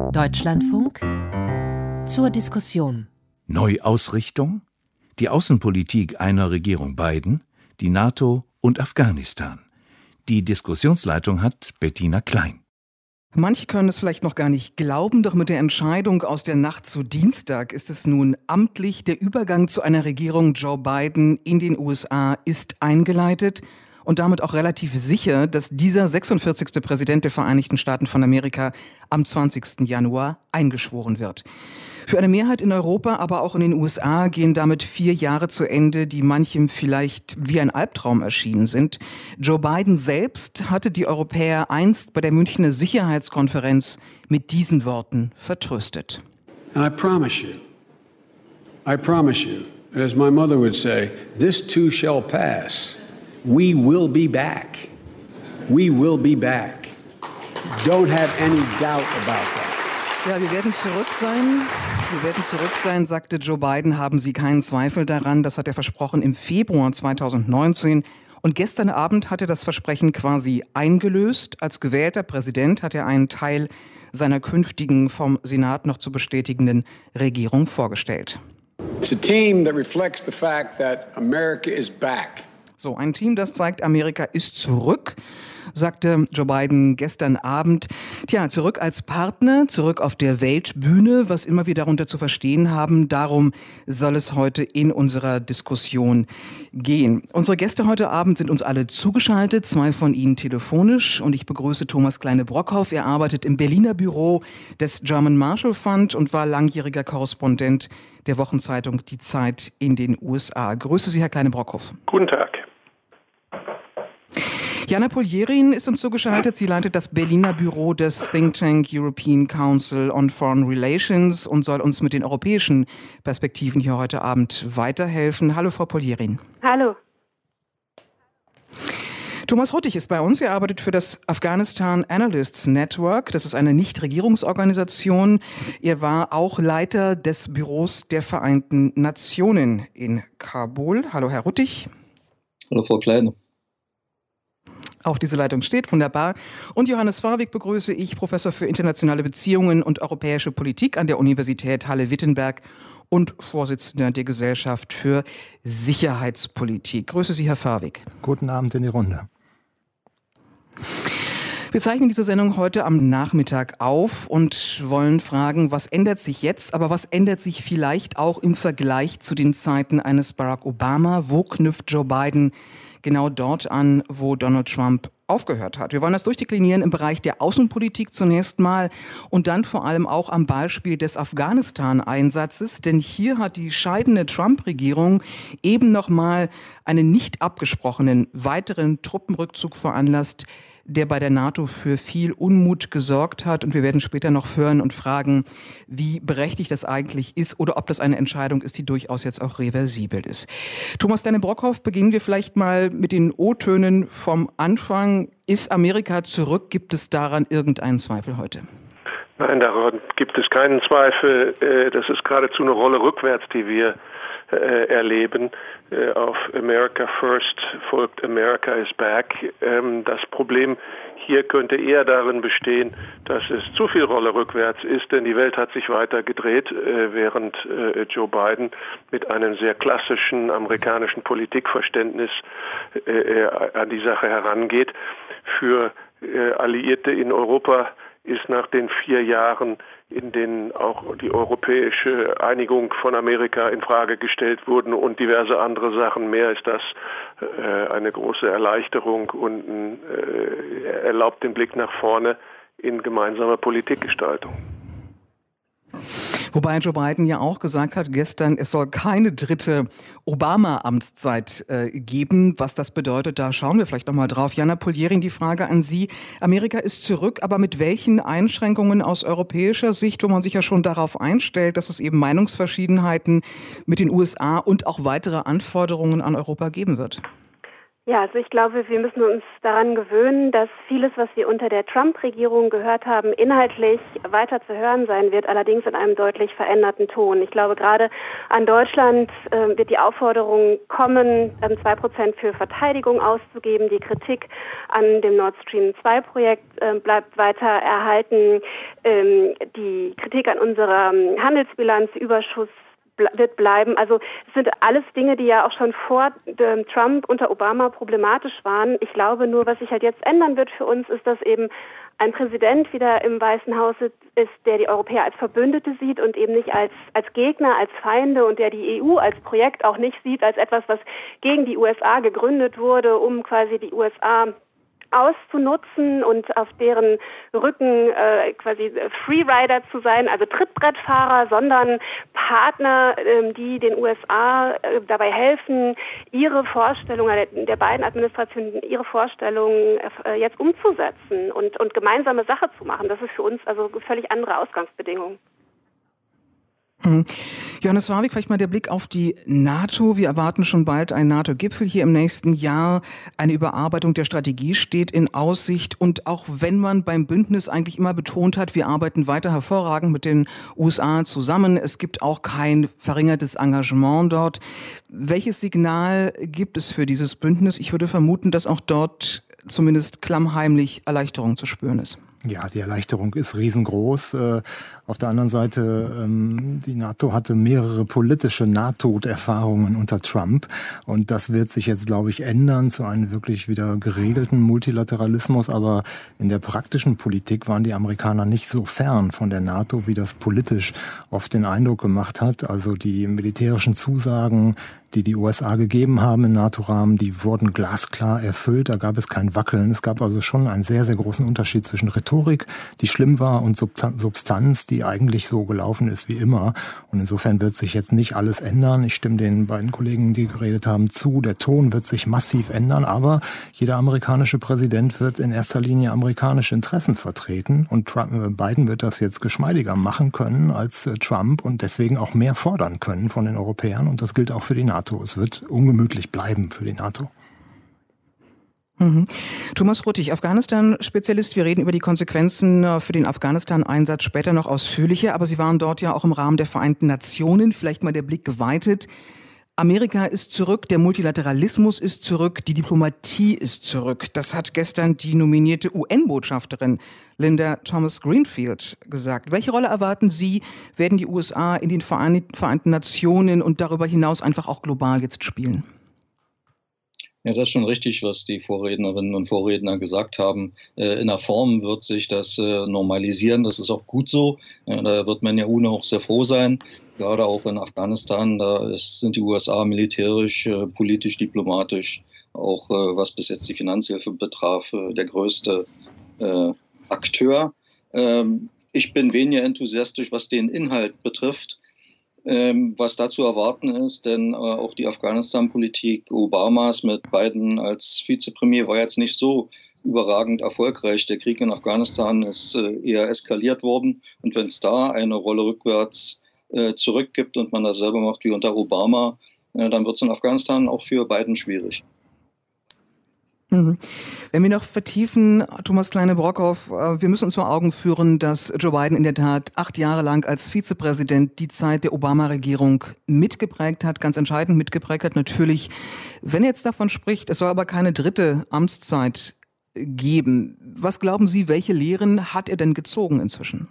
Deutschlandfunk zur Diskussion. Neuausrichtung? Die Außenpolitik einer Regierung Biden, die NATO und Afghanistan. Die Diskussionsleitung hat Bettina Klein. Manche können es vielleicht noch gar nicht glauben, doch mit der Entscheidung aus der Nacht zu Dienstag ist es nun amtlich. Der Übergang zu einer Regierung Joe Biden in den USA ist eingeleitet und damit auch relativ sicher, dass dieser 46. Präsident der Vereinigten Staaten von Amerika am 20. Januar eingeschworen wird. Für eine Mehrheit in Europa, aber auch in den USA gehen damit 4 Jahre zu Ende, die manchem vielleicht wie ein Albtraum erschienen sind. Joe Biden selbst hatte die Europäer einst bei der Münchner Sicherheitskonferenz mit diesen Worten vertröstet. And I promise you, as my mother would say, this too shall pass. We will be back. We will be back. Don't have any doubt about that. Ja, wir werden zurück sein. Wir werden zurück sein, sagte Joe Biden. Haben Sie keinen Zweifel daran? Das hat er versprochen im Februar 2019. Und gestern Abend hat er das Versprechen quasi eingelöst. Als gewählter Präsident hat er einen Teil seiner künftigen vom Senat noch zu bestätigenden Regierung vorgestellt. It's a team that reflects the fact that America is back. So, ein Team, das zeigt, Amerika ist zurück, sagte Joe Biden gestern Abend. Tja, zurück als Partner, zurück auf der Weltbühne, was immer wir darunter zu verstehen haben. Darum soll es heute in unserer Diskussion gehen. Unsere Gäste heute Abend sind uns alle zugeschaltet, 2 von ihnen telefonisch. Und ich begrüße Thomas Kleine-Brockhoff. Er arbeitet im Berliner Büro des German Marshall Fund und war langjähriger Korrespondent der Wochenzeitung Die Zeit in den USA. Grüße Sie, Herr Kleine-Brockhoff. Guten Tag. Jana Poljerin ist uns zugeschaltet. Sie leitet das Berliner Büro des Think Tank European Council on Foreign Relations und soll uns mit den europäischen Perspektiven hier heute Abend weiterhelfen. Hallo, Frau Poljerin. Hallo. Thomas Ruttig ist bei uns. Er arbeitet für das Afghanistan Analysts Network. Das ist eine Nichtregierungsorganisation. Er war auch Leiter des Büros der Vereinten Nationen in Kabul. Hallo, Herr Ruttig. Hallo, Frau Kleine. Auch diese Leitung steht, wunderbar. Und Johannes Farwig begrüße ich, Professor für internationale Beziehungen und europäische Politik an der Universität Halle-Wittenberg und Vorsitzender der Gesellschaft für Sicherheitspolitik. Grüße Sie, Herr Farwig. Guten Abend in die Runde. Wir zeichnen diese Sendung heute am Nachmittag auf und wollen fragen, was ändert sich jetzt, aber was ändert sich vielleicht auch im Vergleich zu den Zeiten eines Barack Obama? Wo knüpft Joe Biden genau dort an, wo Donald Trump aufgehört hat? Wir wollen das durchdeklinieren im Bereich der Außenpolitik zunächst mal und dann vor allem auch am Beispiel des Afghanistan-Einsatzes. Denn hier hat die scheidende Trump-Regierung eben nochmal einen nicht abgesprochenen weiteren Truppenrückzug veranlasst, der bei der NATO für viel Unmut gesorgt hat. Und wir werden später noch hören und fragen, wie berechtigt das eigentlich ist oder ob das eine Entscheidung ist, die durchaus jetzt auch reversibel ist. Thomas Kleine-Brockhoff, beginnen wir vielleicht mal mit den O-Tönen vom Anfang. Ist Amerika zurück? Gibt es daran irgendeinen Zweifel heute? Nein, daran gibt es keinen Zweifel. Das ist geradezu eine Rolle rückwärts, die wir erleben. Auf America First folgt America is Back. Das Problem hier könnte eher darin bestehen, dass es zu viel Rolle rückwärts ist, denn die Welt hat sich weiter gedreht, während Joe Biden mit einem sehr klassischen amerikanischen Politikverständnis an die Sache herangeht. Für Alliierte in Europa ist nach den 4 Jahren, in denen auch die europäische Einigung von Amerika in Frage gestellt wurden und diverse andere Sachen mehr, ist das eine große Erleichterung und erlaubt den Blick nach vorne in gemeinsame Politikgestaltung. Wobei Joe Biden ja auch gesagt hat gestern, es soll keine dritte Obama-Amtszeit geben. Was das bedeutet, da schauen wir vielleicht nochmal drauf. Jana Poljerin, die Frage an Sie. Amerika ist zurück, aber mit welchen Einschränkungen aus europäischer Sicht, wo man sich ja schon darauf einstellt, dass es eben Meinungsverschiedenheiten mit den USA und auch weitere Anforderungen an Europa geben wird? Ja, also ich glaube, wir müssen uns daran gewöhnen, dass vieles, was wir unter der Trump-Regierung gehört haben, inhaltlich weiter zu hören sein wird, allerdings in einem deutlich veränderten Ton. Ich glaube, gerade an Deutschland wird die Aufforderung kommen, 2% für Verteidigung auszugeben. Die Kritik an dem Nord Stream 2-Projekt bleibt weiter erhalten. Die Kritik an unserer Handelsbilanzüberschuss wird bleiben. Also es sind alles Dinge, die ja auch schon vor Trump unter Obama problematisch waren. Ich glaube nur, was sich halt jetzt ändern wird für uns, ist, dass eben ein Präsident wieder im Weißen Haus ist, der die Europäer als Verbündete sieht und eben nicht als Gegner, als Feinde, und der die EU als Projekt auch nicht sieht als etwas, was gegen die USA gegründet wurde, um quasi die USA auszunutzen und auf deren Rücken quasi Freerider zu sein, also Trittbrettfahrer, sondern Partner, die den USA dabei helfen, ihre Vorstellungen der beiden Administrationen, ihre Vorstellungen jetzt umzusetzen und gemeinsame Sache zu machen. Das ist für uns also völlig andere Ausgangsbedingungen. Johannes Warwick, vielleicht mal der Blick auf die NATO. Wir erwarten schon bald einen NATO-Gipfel hier im nächsten Jahr. Eine Überarbeitung der Strategie steht in Aussicht. Und auch wenn man beim Bündnis eigentlich immer betont hat, wir arbeiten weiter hervorragend mit den USA zusammen, es gibt auch kein verringertes Engagement dort. Welches Signal gibt es für dieses Bündnis? Ich würde vermuten, dass auch dort zumindest klammheimlich Erleichterung zu spüren ist. Ja, die Erleichterung ist riesengroß. Auf der anderen Seite, die NATO hatte mehrere politische Nahtoderfahrungen unter Trump. Und das wird sich jetzt, glaube ich, ändern zu einem wirklich wieder geregelten Multilateralismus. Aber in der praktischen Politik waren die Amerikaner nicht so fern von der NATO, wie das politisch oft den Eindruck gemacht hat. Also die militärischen Zusagen, die die USA gegeben haben im NATO-Rahmen, die wurden glasklar erfüllt. Da gab es kein Wackeln. Es gab also schon einen sehr, sehr großen Unterschied zwischen Rhetorik, die schlimm war, und Substanz, die eigentlich so gelaufen ist wie immer. Und insofern wird sich jetzt nicht alles ändern. Ich stimme den beiden Kollegen, die geredet haben, zu. Der Ton wird sich massiv ändern. Aber jeder amerikanische Präsident wird in erster Linie amerikanische Interessen vertreten. Und Biden wird das jetzt geschmeidiger machen können als Trump und deswegen auch mehr fordern können von den Europäern. Und das gilt auch für die NATO. Es wird ungemütlich bleiben für die NATO. Thomas Ruttig, Afghanistan-Spezialist. Wir reden über die Konsequenzen für den Afghanistan-Einsatz später noch ausführlicher, aber Sie waren dort ja auch im Rahmen der Vereinten Nationen. Vielleicht mal der Blick geweitet. Amerika ist zurück, der Multilateralismus ist zurück, die Diplomatie ist zurück. Das hat gestern die nominierte UN-Botschafterin Linda Thomas-Greenfield gesagt. Welche Rolle erwarten Sie, werden die USA in den Vereinten Nationen und darüber hinaus einfach auch global jetzt spielen? Ja, das ist schon richtig, was die Vorrednerinnen und Vorredner gesagt haben. In der Form wird sich das normalisieren, das ist auch gut so. Da wird man ja auch sehr froh sein. Gerade auch in Afghanistan, da sind die USA militärisch, politisch, diplomatisch, auch was bis jetzt die Finanzhilfe betraf, der größte Akteur. Ich bin weniger enthusiastisch, was den Inhalt betrifft. Was da zu erwarten ist, denn auch die Afghanistan-Politik Obamas mit Biden als Vizepremier war jetzt nicht so überragend erfolgreich. Der Krieg in Afghanistan ist eher eskaliert worden. Und wenn es da eine Rolle rückwärts zurückgibt und man das selber macht wie unter Obama, dann wird es in Afghanistan auch für Biden schwierig. Wenn wir noch vertiefen, Thomas Kleine-Brockhoff, wir müssen uns vor Augen führen, dass Joe Biden in der Tat 8 Jahre lang als Vizepräsident die Zeit der Obama-Regierung mitgeprägt hat, ganz entscheidend mitgeprägt hat. Natürlich, wenn er jetzt davon spricht, es soll aber keine dritte Amtszeit geben. Was glauben Sie, welche Lehren hat er denn gezogen inzwischen?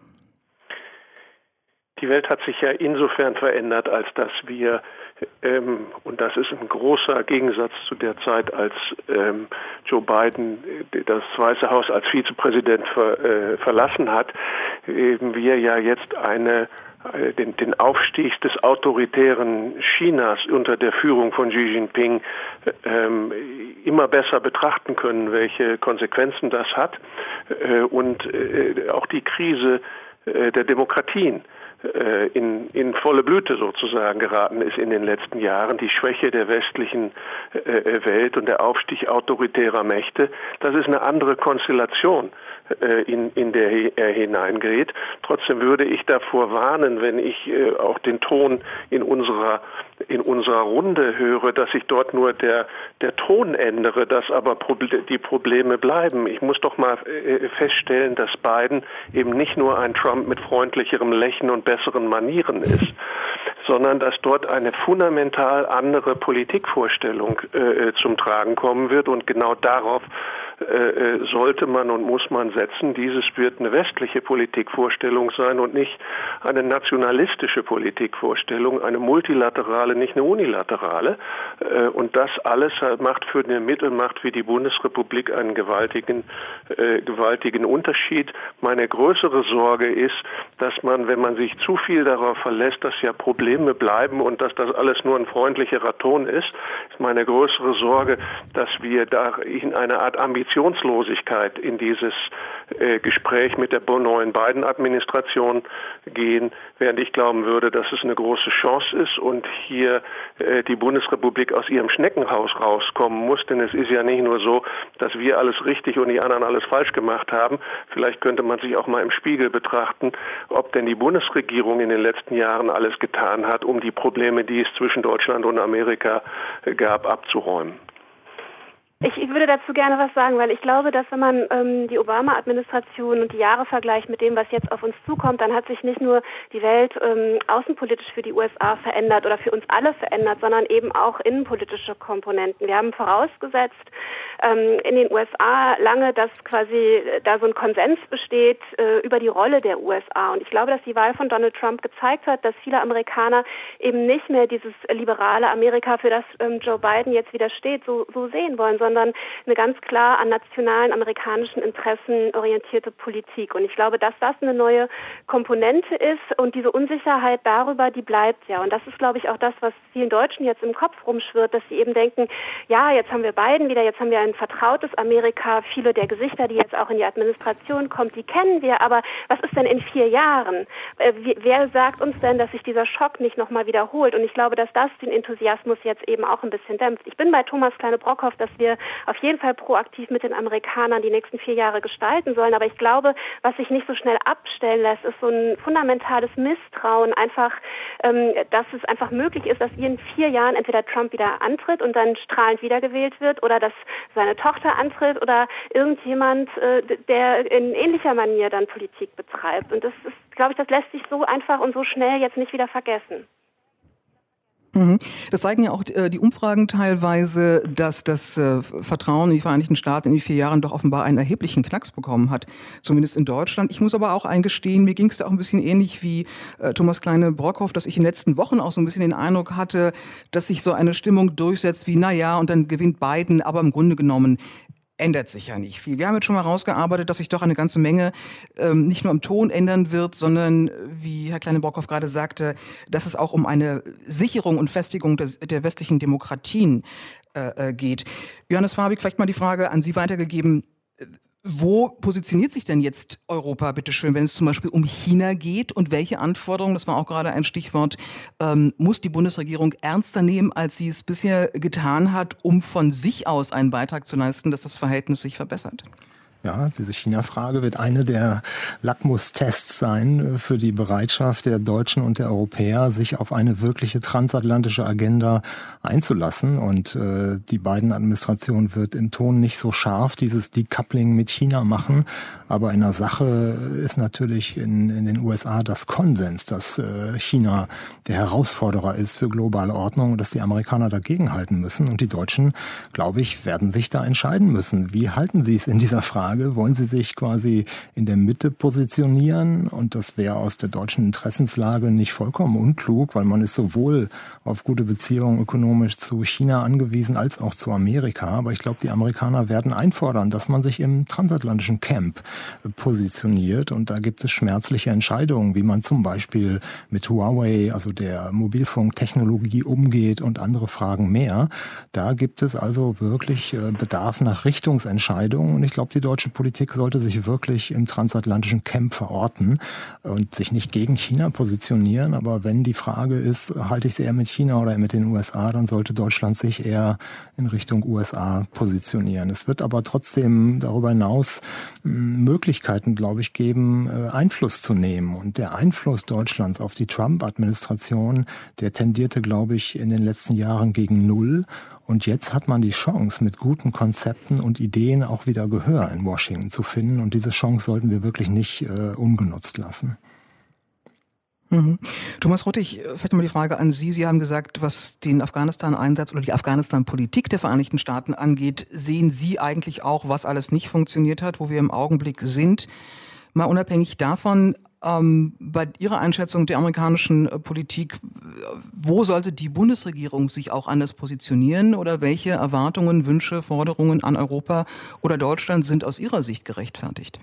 Die Welt hat sich ja insofern verändert, als dass wir, und das ist ein großer Gegensatz zu der Zeit, als Joe Biden das Weiße Haus als Vizepräsident verlassen hat, wir ja jetzt den Aufstieg des autoritären Chinas unter der Führung von Xi Jinping immer besser betrachten können, welche Konsequenzen das hat, und auch die Krise der Demokratien in volle Blüte sozusagen geraten ist in den letzten Jahren, die Schwäche der westlichen Welt und der Aufstieg autoritärer Mächte. Das ist eine andere Konstellation, in der er hineingerät. Trotzdem würde ich davor warnen, wenn ich auch den Ton in unserer in unserer Runde höre, dass sich dort nur der Ton ändere, dass aber die Probleme bleiben. Ich muss doch mal feststellen, dass Biden eben nicht nur ein Trump mit freundlicherem Lächeln und besseren Manieren ist, sondern dass dort eine fundamental andere Politikvorstellung zum Tragen kommen wird, und genau darauf sollte man und muss man setzen. Dieses wird eine westliche Politikvorstellung sein und nicht eine nationalistische Politikvorstellung, eine multilaterale, nicht eine unilaterale. Und das alles macht für eine Mittelmacht wie die Bundesrepublik einen gewaltigen Unterschied. Meine größere Sorge ist, dass man, wenn man sich zu viel darauf verlässt, dass ja Probleme bleiben und dass das alles nur ein freundlicherer Ton ist meine größere Sorge, dass wir da in eine Art Ambitionslosigkeit in dieses Gespräch mit der neuen Biden-Administration gehen, während ich glauben würde, dass es eine große Chance ist und hier die Bundesrepublik aus ihrem Schneckenhaus rauskommen muss, denn es ist ja nicht nur so, dass wir alles richtig und die anderen alles falsch gemacht haben. Vielleicht könnte man sich auch mal im Spiegel betrachten, ob denn die Bundesregierung in den letzten Jahren alles getan hat, um die Probleme, die es zwischen Deutschland und Amerika gab, abzuräumen. Ich würde dazu gerne was sagen, weil ich glaube, dass wenn man die Obama-Administration und die Jahre vergleicht mit dem, was jetzt auf uns zukommt, dann hat sich nicht nur die Welt außenpolitisch für die USA verändert oder für uns alle verändert, sondern eben auch innenpolitische Komponenten. Wir haben vorausgesetzt in den USA lange, dass quasi da so ein Konsens besteht über die Rolle der USA. Und ich glaube, dass die Wahl von Donald Trump gezeigt hat, dass viele Amerikaner eben nicht mehr dieses liberale Amerika, für das Joe Biden jetzt wieder steht, so sehen wollen, sondern eine ganz klar an nationalen amerikanischen Interessen orientierte Politik. Und ich glaube, dass das eine neue Komponente ist und diese Unsicherheit darüber, die bleibt ja. Und das ist, glaube ich, auch das, was vielen Deutschen jetzt im Kopf rumschwirrt, dass sie eben denken, ja, jetzt haben wir Biden wieder, jetzt haben wir ein vertrautes Amerika. Viele der Gesichter, die jetzt auch in die Administration kommen, die kennen wir. Aber was ist denn in 4 Jahren? Wer sagt uns denn, dass sich dieser Schock nicht nochmal wiederholt? Und ich glaube, dass das den Enthusiasmus jetzt eben auch ein bisschen dämpft. Ich bin bei Thomas Kleine-Brockhoff, dass wir auf jeden Fall proaktiv mit den Amerikanern die nächsten 4 Jahre gestalten sollen. Aber ich glaube, was sich nicht so schnell abstellen lässt, ist so ein fundamentales Misstrauen, einfach, dass es einfach möglich ist, dass in 4 Jahren entweder Trump wieder antritt und dann strahlend wiedergewählt wird oder dass seine Tochter antritt oder irgendjemand, der in ähnlicher Manier dann Politik betreibt. Und das ist, glaube ich, das lässt sich so einfach und so schnell jetzt nicht wieder vergessen. Das zeigen ja auch die Umfragen teilweise, dass das Vertrauen in die Vereinigten Staaten in den 4 Jahren doch offenbar einen erheblichen Knacks bekommen hat, zumindest in Deutschland. Ich muss aber auch eingestehen, mir ging es da auch ein bisschen ähnlich wie Thomas Kleine-Brockhoff, dass ich in den letzten Wochen auch so ein bisschen den Eindruck hatte, dass sich so eine Stimmung durchsetzt wie, naja, und dann gewinnt Biden, aber im Grunde genommen ändert sich ja nicht viel. Wir haben jetzt schon mal rausgearbeitet, dass sich doch eine ganze Menge nicht nur im Ton ändern wird, sondern, wie Herr Kleine-Brockhoff gerade sagte, dass es auch um eine Sicherung und Festigung der westlichen Demokratien geht. Johannes Fabig, vielleicht mal die Frage an Sie weitergegeben. Wo positioniert sich denn jetzt Europa, bitteschön, wenn es zum Beispiel um China geht? Und welche Anforderungen, das war auch gerade ein Stichwort, muss die Bundesregierung ernster nehmen, als sie es bisher getan hat, um von sich aus einen Beitrag zu leisten, dass das Verhältnis sich verbessert? Ja, diese China-Frage wird eine der Lackmustests sein für die Bereitschaft der Deutschen und der Europäer, sich auf eine wirkliche transatlantische Agenda einzulassen. Und die Biden-Administration wird im Ton nicht so scharf dieses Decoupling mit China machen. Aber in der Sache ist natürlich in den USA das Konsens, dass China der Herausforderer ist für globale Ordnung und dass die Amerikaner dagegenhalten müssen. Und die Deutschen, glaube ich, werden sich da entscheiden müssen. Wie halten sie es in dieser Frage? Wollen Sie sich quasi in der Mitte positionieren? Und das wäre aus der deutschen Interessenslage nicht vollkommen unklug, weil man ist sowohl auf gute Beziehungen ökonomisch zu China angewiesen als auch zu Amerika. Aber ich glaube, die Amerikaner werden einfordern, dass man sich im transatlantischen Camp positioniert. Und da gibt es schmerzliche Entscheidungen, wie man zum Beispiel mit Huawei, also der Mobilfunktechnologie, umgeht und andere Fragen mehr. Da gibt es also wirklich Bedarf nach Richtungsentscheidungen. Und ich glaube, die deutsche deutsche Politik sollte sich wirklich im transatlantischen Camp verorten und sich nicht gegen China positionieren. Aber wenn die Frage ist, halte ich es eher mit China oder mit den USA, dann sollte Deutschland sich eher in Richtung USA positionieren. Es wird aber trotzdem darüber hinaus Möglichkeiten, glaube ich, geben, Einfluss zu nehmen. Und der Einfluss Deutschlands auf die Trump-Administration, der tendierte, glaube ich, in den letzten Jahren gegen null. Und jetzt hat man die Chance, mit guten Konzepten und Ideen auch wieder Gehör in Washington zu finden. Und diese Chance sollten wir wirklich nicht ungenutzt lassen. Mhm. Thomas Ruttig, vielleicht mal die Frage an Sie. Sie haben gesagt, was den Afghanistan-Einsatz oder die Afghanistan-Politik der Vereinigten Staaten angeht, sehen Sie eigentlich auch, was alles nicht funktioniert hat, wo wir im Augenblick sind? Mal unabhängig davon, bei Ihrer Einschätzung der amerikanischen Politik, wo sollte die Bundesregierung sich auch anders positionieren oder welche Erwartungen, Wünsche, Forderungen an Europa oder Deutschland sind aus Ihrer Sicht gerechtfertigt?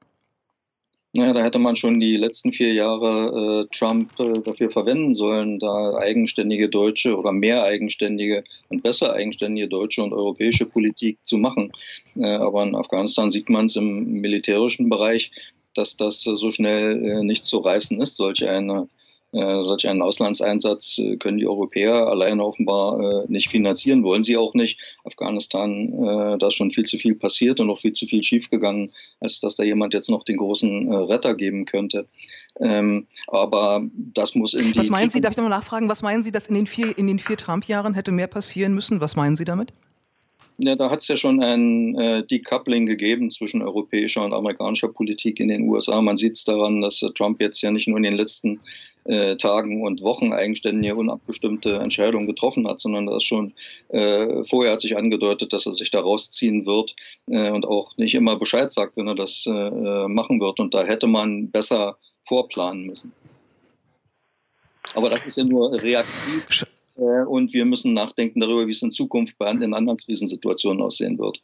Ja, da hätte man schon die letzten 4 Jahre Trump dafür verwenden sollen, da eigenständige deutsche oder mehr eigenständige und besser eigenständige deutsche und europäische Politik zu machen. Aber in Afghanistan sieht man es im militärischen Bereich, dass das so schnell nicht zu reißen ist. Solch einen Auslandseinsatz können die Europäer alleine offenbar nicht finanzieren, wollen sie auch nicht. Afghanistan, da ist schon viel zu viel passiert und auch viel zu viel schiefgegangen, als dass da jemand jetzt noch den großen Retter geben könnte. Aber das muss in die... Was meinen Sie, darf ich nochmal nachfragen, was meinen Sie, dass in den 4 Trump-Jahren hätte mehr passieren müssen? Was meinen Sie damit? Ja, da hat es ja schon ein Decoupling gegeben zwischen europäischer und amerikanischer Politik in den USA. Man sieht es daran, dass Trump jetzt ja nicht nur in den letzten Tagen und Wochen eigenständige, unabgestimmte Entscheidungen getroffen hat, sondern das schon vorher hat sich angedeutet, dass er sich da rausziehen wird und auch nicht immer Bescheid sagt, wenn er das machen wird. Und da hätte man besser vorplanen müssen. Aber das ist ja nur reaktiv. Und wir müssen nachdenken darüber, wie es in Zukunft in anderen Krisensituationen aussehen wird.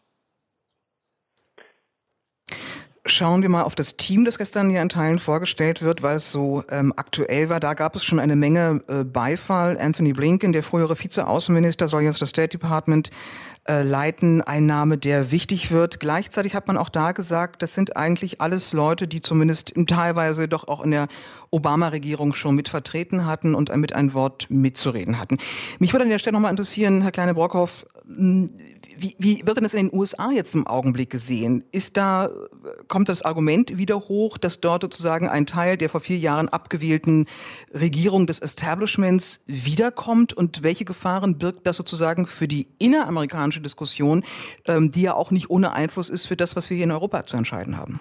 Schauen wir mal auf das Team, das gestern ja in Teilen vorgestellt wird, weil es so aktuell war. Da gab es schon eine Menge Beifall. Anthony Blinken, der frühere Vize-Außenminister, soll jetzt das State Department leiten. Ein Name, der wichtig wird. Gleichzeitig hat man auch da gesagt, das sind eigentlich alles Leute, die zumindest teilweise doch auch in der Obama-Regierung schon mit vertreten hatten und mit ein Wort mitzureden hatten. Mich würde an der Stelle nochmal interessieren, Herr Kleine-Brockhoff, wie wird denn das in den USA jetzt im Augenblick gesehen? Kommt das Argument wieder hoch, dass dort sozusagen ein Teil der vor 4 Jahren abgewählten Regierung des Establishments wiederkommt? Und welche Gefahren birgt das sozusagen für die inneramerikanische Diskussion, die ja auch nicht ohne Einfluss ist für das, was wir hier in Europa zu entscheiden haben?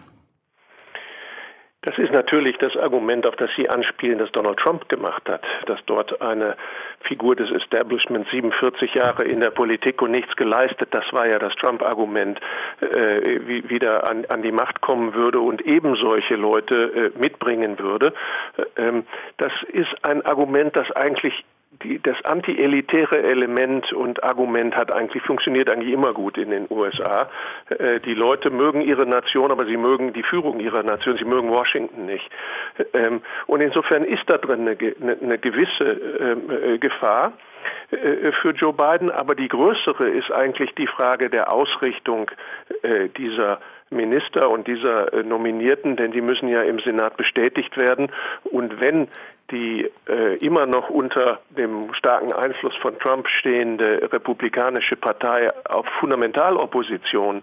Das ist natürlich das Argument, auf das Sie anspielen, das Donald Trump gemacht hat, dass dort eine Figur des Establishments 47 Jahre in der Politik und nichts geleistet, das war ja das Trump-Argument, wieder an die Macht kommen würde und eben solche Leute mitbringen würde. Das ist ein Argument, das eigentlich das anti-elitäre Element und Argument funktioniert eigentlich immer gut in den USA. Die Leute mögen ihre Nation, aber sie mögen die Führung ihrer Nation, sie mögen Washington nicht. Und insofern ist da drin eine gewisse Gefahr für Joe Biden, aber die größere ist eigentlich die Frage der Ausrichtung dieser Minister und dieser Nominierten, denn die müssen ja im Senat bestätigt werden. Und wenn die immer noch unter dem starken Einfluss von Trump stehende Republikanische Partei auf Fundamentalopposition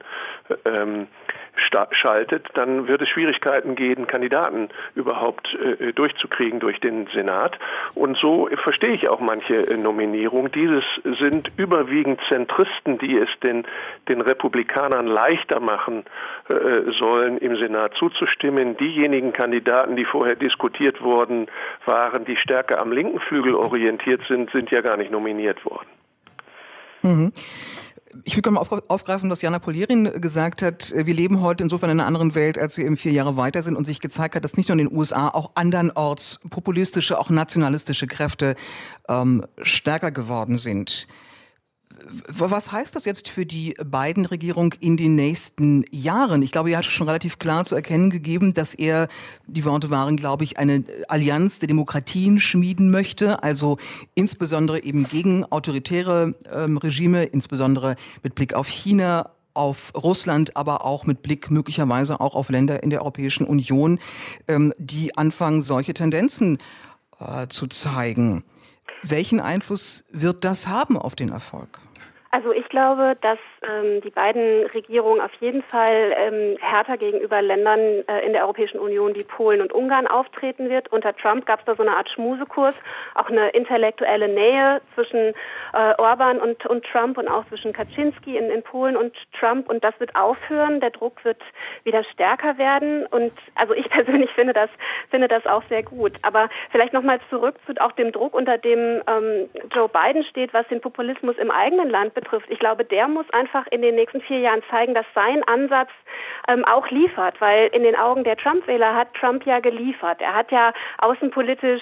schaltet, dann wird es Schwierigkeiten geben, Kandidaten überhaupt durchzukriegen durch den Senat. Und so verstehe ich auch manche Nominierungen. Dieses sind überwiegend Zentristen, die es den Republikanern leichter machen sollen, im Senat zuzustimmen. Diejenigen Kandidaten, die vorher diskutiert worden waren, die stärker am linken Flügel orientiert sind ja gar nicht nominiert worden. Mhm. Ich will mal aufgreifen, was Jana Polirin gesagt hat. Wir leben heute insofern in einer anderen Welt, als wir eben 4 Jahre weiter sind und sich gezeigt hat, dass nicht nur in den USA, auch andernorts populistische, auch nationalistische Kräfte stärker geworden sind. Was heißt das jetzt für die Biden-Regierung in den nächsten Jahren? Ich glaube, er hat schon relativ klar zu erkennen gegeben, dass er, die Worte waren, glaube ich, eine Allianz der Demokratien schmieden möchte, also insbesondere eben gegen autoritäre Regime, insbesondere mit Blick auf China, auf Russland, aber auch mit Blick möglicherweise auch auf Länder in der Europäischen Union, die anfangen, solche Tendenzen zu zeigen. Welchen Einfluss wird das haben auf den Erfolg? Also ich glaube, dass die beiden Regierungen auf jeden Fall härter gegenüber Ländern in der Europäischen Union wie Polen und Ungarn auftreten wird. Unter Trump gab es da so eine Art Schmusekurs, auch eine intellektuelle Nähe zwischen Orban und Trump und auch zwischen Kaczynski in Polen und Trump. Und das wird aufhören. Der Druck wird wieder stärker werden. Und also ich persönlich finde das auch sehr gut. Aber vielleicht nochmal zurück zu auch dem Druck, unter dem Joe Biden steht, was den Populismus im eigenen Land betrifft. Ich glaube, der muss einfach in den nächsten 4 Jahren zeigen, dass sein Ansatz auch liefert, weil in den Augen der Trump-Wähler hat Trump ja geliefert. Er hat ja außenpolitisch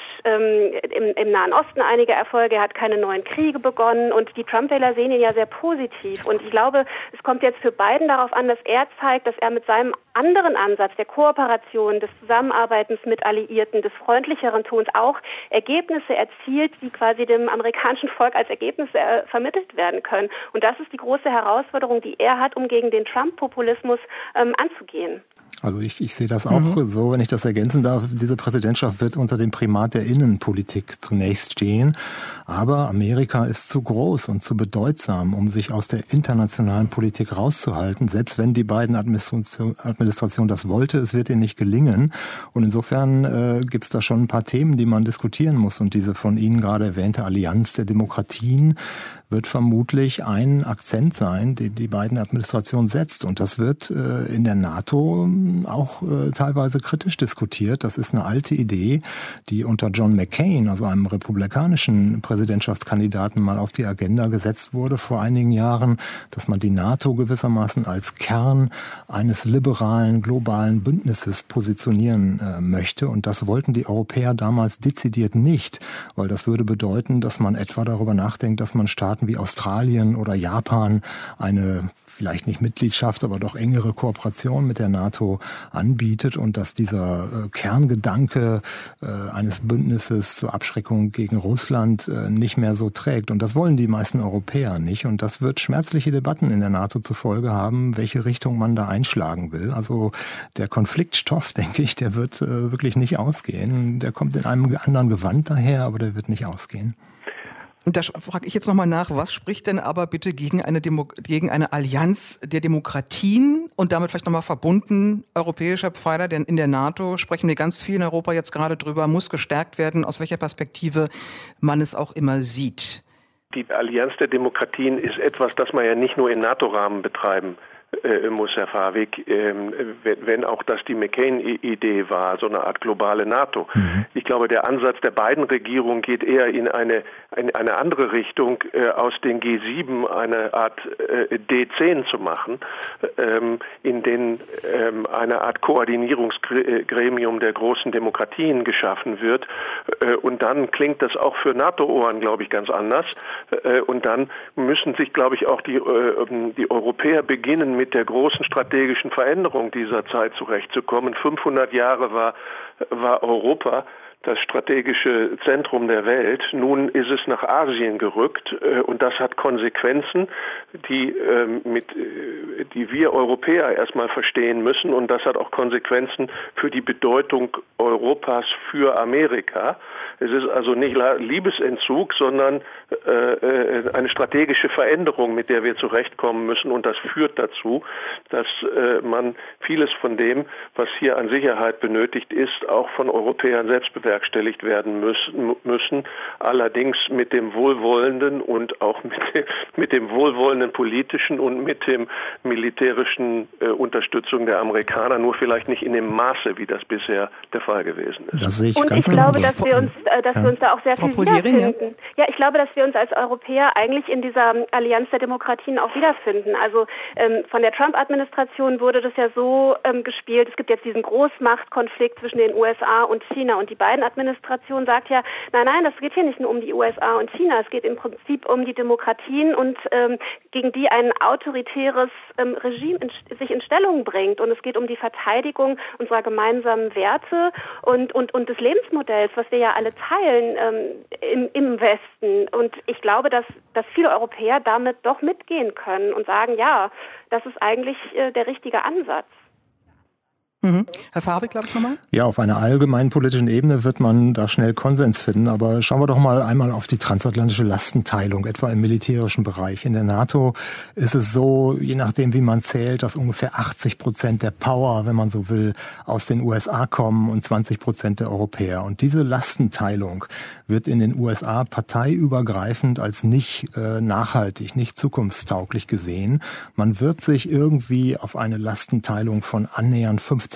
im Nahen Osten einige Erfolge, er hat keine neuen Kriege begonnen und die Trump-Wähler sehen ihn ja sehr positiv. Und ich glaube, es kommt jetzt für Biden darauf an, dass er zeigt, dass er mit seinem anderen Ansatz der Kooperation, des Zusammenarbeitens mit Alliierten, des freundlicheren Tons auch Ergebnisse erzielt, die quasi dem amerikanischen Volk als Ergebnisse vermittelt werden können. Und das ist die große Herausforderung, die er hat, um gegen den Trump-Populismus anzugehen. Also ich sehe das auch so, wenn ich das ergänzen darf. Diese Präsidentschaft wird unter dem Primat der Innenpolitik zunächst stehen. Aber Amerika ist zu groß und zu bedeutsam, um sich aus der internationalen Politik rauszuhalten. Selbst wenn die beiden Administration das wollte, es wird ihnen nicht gelingen. Und insofern gibt es da schon ein paar Themen, die man diskutieren muss. Und diese von Ihnen gerade erwähnte Allianz der Demokratien wird vermutlich ein Akzent sein, den die beiden Administrationen setzt. Und das wird in der NATO auch teilweise kritisch diskutiert. Das ist eine alte Idee, die unter John McCain, also einem republikanischen Präsidentschaftskandidaten, mal auf die Agenda gesetzt wurde vor einigen Jahren, dass man die NATO gewissermaßen als Kern eines liberalen, globalen Bündnisses positionieren möchte. Und das wollten die Europäer damals dezidiert nicht, weil das würde bedeuten, dass man etwa darüber nachdenkt, dass man Staaten wie Australien oder Japan eine vielleicht nicht Mitgliedschaft, aber doch engere Kooperation mit der NATO anbietet und dass dieser Kerngedanke eines Bündnisses zur Abschreckung gegen Russland nicht mehr so trägt. Und das wollen die meisten Europäer nicht. Und das wird schmerzliche Debatten in der NATO zur Folge haben, welche Richtung man da einschlagen will. Also der Konfliktstoff, denke ich, der wird wirklich nicht ausgehen. Der kommt in einem anderen Gewand daher, aber der wird nicht ausgehen. Da frage ich jetzt nochmal nach, was spricht denn aber bitte gegen eine Allianz der Demokratien und damit vielleicht nochmal verbunden europäischer Pfeiler, denn in der NATO sprechen wir ganz viel in Europa jetzt gerade drüber, muss gestärkt werden, aus welcher Perspektive man es auch immer sieht. Die Allianz der Demokratien ist etwas, das man ja nicht nur im NATO-Rahmen betreiben muss, Herr Fawig, wenn auch das die McCain-Idee war, so eine Art globale NATO. Ich glaube, der Ansatz der beiden Regierungen geht eher in eine andere Richtung, aus den G7 eine Art D10 zu machen, in denen eine Art Koordinierungsgremium der großen Demokratien geschaffen wird. Und dann klingt das auch für NATO-Ohren, glaube ich, ganz anders. Und dann müssen sich, glaube ich, auch die Europäer beginnen, mit der großen strategischen Veränderung dieser Zeit zurechtzukommen. 500 Jahre war Europa das strategische Zentrum der Welt. Nun ist es nach Asien gerückt und das hat Konsequenzen, die wir Europäer erstmal verstehen müssen, und das hat auch Konsequenzen für die Bedeutung Europas für Amerika. Es ist also nicht Liebesentzug, sondern eine strategische Veränderung, mit der wir zurechtkommen müssen, und das führt dazu, dass man vieles von dem, was hier an Sicherheit benötigt ist, auch von Europäern selbst bewerkstelligt werden müssen, allerdings mit dem wohlwollenden und auch mit dem wohlwollenden politischen und mit dem militärischen Unterstützung der Amerikaner, nur vielleicht nicht in dem Maße, wie das bisher der Fall gewesen ist. Das sehe ich und ganz ich glaube, dass wir uns da auch sehr viel wiederfinden. Ja, ich glaube, dass wir uns als Europäer eigentlich in dieser Allianz der Demokratien auch wiederfinden. Also von der Trump-Administration wurde das ja so gespielt, es gibt jetzt diesen Großmachtkonflikt zwischen den USA und China, und die Biden-Administration sagt ja, nein, das geht hier nicht nur um die USA und China, es geht im Prinzip um die Demokratien, und gegen die ein autoritäres Regime sich in Stellung bringt, und es geht um die Verteidigung unserer gemeinsamen Werte und des Lebensmodells, was wir ja alle Anteile teilen im Westen. Und ich glaube, dass viele Europäer damit doch mitgehen können und sagen, ja, das ist eigentlich der richtige Ansatz. Mhm. Herr Farbig, glaube ich nochmal? Ja, auf einer allgemeinen politischen Ebene wird man da schnell Konsens finden. Aber schauen wir doch mal einmal auf die transatlantische Lastenteilung, etwa im militärischen Bereich. In der NATO ist es so, je nachdem wie man zählt, dass ungefähr 80% der Power, wenn man so will, aus den USA kommen und 20% der Europäer. Und diese Lastenteilung wird in den USA parteiübergreifend als nicht nachhaltig, nicht zukunftstauglich gesehen. Man wird sich irgendwie auf eine Lastenteilung von annähernd 50-50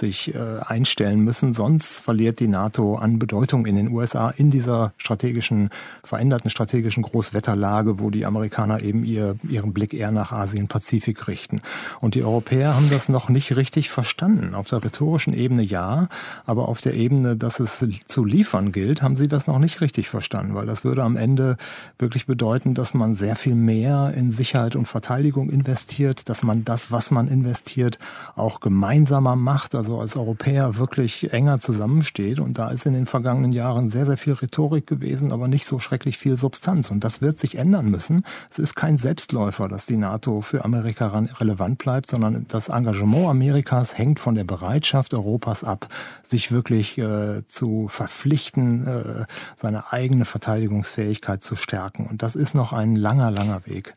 einstellen müssen, sonst verliert die NATO an Bedeutung in den USA in dieser veränderten strategischen Großwetterlage, wo die Amerikaner eben ihren Blick eher nach Asien-Pazifik richten. Und die Europäer haben das noch nicht richtig verstanden. Auf der rhetorischen Ebene ja, aber auf der Ebene, dass es zu liefern gilt, haben sie das noch nicht richtig verstanden, weil das würde am Ende wirklich bedeuten, dass man sehr viel mehr in Sicherheit und Verteidigung investiert, dass man das, was man investiert, auch gemeinsamer macht, also als Europäer wirklich enger zusammensteht. Und da ist in den vergangenen Jahren sehr, sehr viel Rhetorik gewesen, aber nicht so schrecklich viel Substanz. Und das wird sich ändern müssen. Es ist kein Selbstläufer, dass die NATO für Amerika relevant bleibt, sondern das Engagement Amerikas hängt von der Bereitschaft Europas ab, sich wirklich zu verpflichten, seine eigene Verteidigungsfähigkeit zu stärken. Und das ist noch ein langer, langer Weg.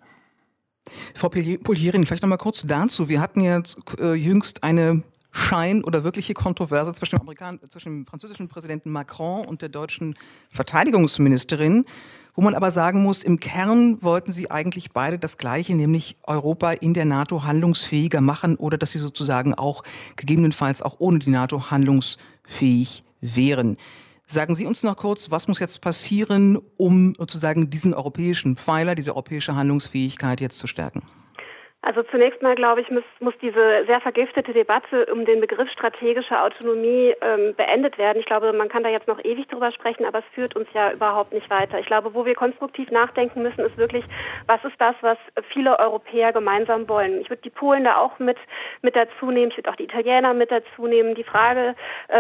Frau Pulierin, vielleicht noch mal kurz dazu. Wir hatten jetzt jüngst eine oder wirkliche Kontroverse zwischen dem französischen Präsidenten Macron und der deutschen Verteidigungsministerin, wo man aber sagen muss, im Kern wollten sie eigentlich beide das Gleiche, nämlich Europa in der NATO handlungsfähiger machen oder dass sie sozusagen auch gegebenenfalls auch ohne die NATO handlungsfähig wären. Sagen Sie uns noch kurz, was muss jetzt passieren, um sozusagen diesen europäischen Pfeiler, diese europäische Handlungsfähigkeit jetzt zu stärken? Also zunächst mal, glaube ich, muss diese sehr vergiftete Debatte um den Begriff strategische Autonomie beendet werden. Ich glaube, man kann da jetzt noch ewig drüber sprechen, aber es führt uns ja überhaupt nicht weiter. Ich glaube, wo wir konstruktiv nachdenken müssen, ist wirklich, was ist das, was viele Europäer gemeinsam wollen. Ich würde die Polen da auch mit dazu nehmen, ich würde auch die Italiener mit dazu nehmen. Die Frage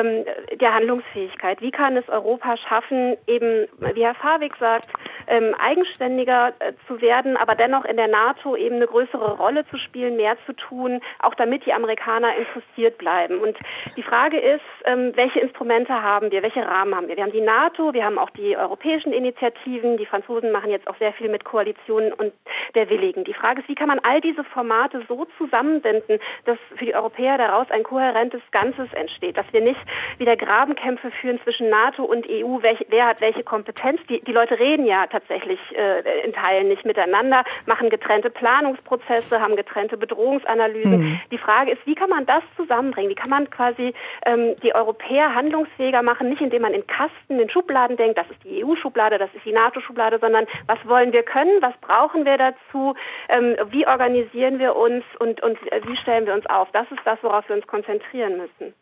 der Handlungsfähigkeit. Wie kann es Europa schaffen, eben, wie Herr Farbig sagt, eigenständiger zu werden, aber dennoch in der NATO eben eine größere Rolle zu spielen, mehr zu tun, auch damit die Amerikaner interessiert bleiben. Und die Frage ist, welche Instrumente haben wir, welche Rahmen haben wir? Wir haben die NATO, wir haben auch die europäischen Initiativen, die Franzosen machen jetzt auch sehr viel mit Koalitionen und der Willigen. Die Frage ist, wie kann man all diese Formate so zusammenbinden, dass für die Europäer daraus ein kohärentes Ganzes entsteht, dass wir nicht wieder Grabenkämpfe führen zwischen NATO und EU, wer hat welche Kompetenz. Die Leute reden ja tatsächlich in Teilen nicht miteinander, machen getrennte Planungsprozesse, haben getrennte Bedrohungsanalysen. Die Frage ist, wie kann man das zusammenbringen? Wie kann man quasi die Europäer handlungsfähiger machen, nicht indem man in Kasten, in Schubladen denkt, das ist die EU-Schublade, das ist die NATO-Schublade, sondern was wollen wir können, was brauchen wir dazu, wie organisieren wir uns und wie stellen wir uns auf? Das ist das, worauf wir uns konzentrieren müssen.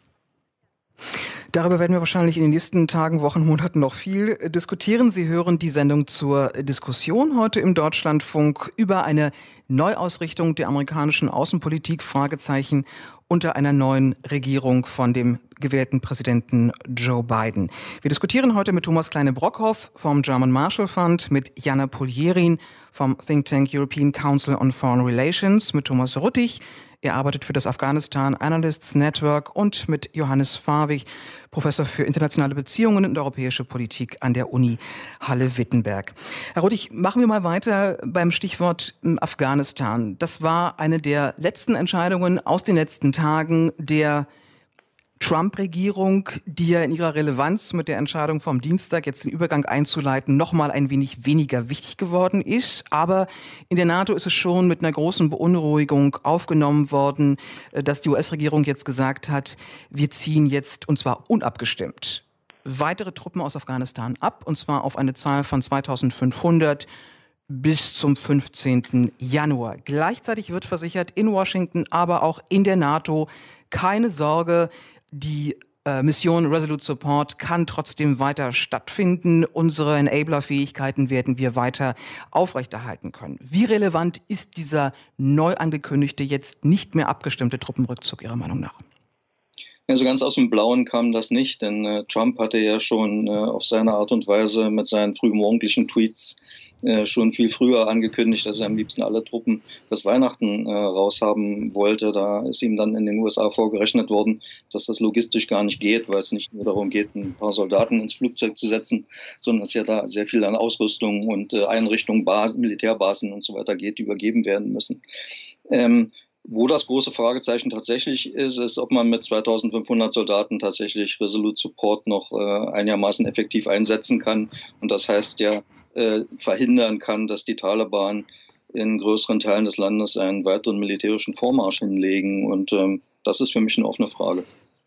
Darüber werden wir wahrscheinlich in den nächsten Tagen, Wochen, Monaten noch viel diskutieren. Sie hören die Sendung zur Diskussion heute im Deutschlandfunk über eine Neuausrichtung der amerikanischen Außenpolitik, Fragezeichen, unter einer neuen Regierung von dem gewählten Präsidenten Joe Biden. Wir diskutieren heute mit Thomas Kleine-Brockhoff vom German Marshall Fund, mit Jana Pulierin vom Think Tank European Council on Foreign Relations, mit Thomas Ruttig, er arbeitet für das Afghanistan Analysts Network, und mit Johannes Farbig, Professor für internationale Beziehungen und europäische Politik an der Uni Halle-Wittenberg. Herr Ruttig, machen wir mal weiter beim Stichwort Afghanistan. Das war eine der letzten Entscheidungen aus den letzten Tagen der Trump-Regierung, die ja in ihrer Relevanz mit der Entscheidung vom Dienstag, jetzt den Übergang einzuleiten, nochmal ein wenig weniger wichtig geworden ist. Aber in der NATO ist es schon mit einer großen Beunruhigung aufgenommen worden, dass die US-Regierung jetzt gesagt hat, wir ziehen jetzt, und zwar unabgestimmt, weitere Truppen aus Afghanistan ab, und zwar auf eine Zahl von 2500 bis zum 15. Januar. Gleichzeitig wird versichert in Washington, aber auch in der NATO, keine Sorge, die Mission Resolute Support kann trotzdem weiter stattfinden. Unsere Enabler-Fähigkeiten werden wir weiter aufrechterhalten können. Wie relevant ist dieser neu angekündigte, jetzt nicht mehr abgestimmte Truppenrückzug Ihrer Meinung nach? Also ganz aus dem Blauen kam das nicht, denn Trump hatte ja schon auf seine Art und Weise mit seinen frühmorgendlichen Tweets schon viel früher angekündigt, dass er am liebsten alle Truppen bis Weihnachten raushaben wollte. Da ist ihm dann in den USA vorgerechnet worden, dass das logistisch gar nicht geht, weil es nicht nur darum geht, ein paar Soldaten ins Flugzeug zu setzen, sondern es ja da sehr viel an Ausrüstung und Einrichtung, Militärbasen und so weiter geht, die übergeben werden müssen. Wo das große Fragezeichen tatsächlich ist, ob man mit 2500 Soldaten tatsächlich Resolute Support noch einigermaßen effektiv einsetzen kann. Und das heißt ja, verhindern kann, dass die Taliban in größeren Teilen des Landes einen weiteren militärischen Vormarsch hinlegen. Und das ist für mich eine offene Frage.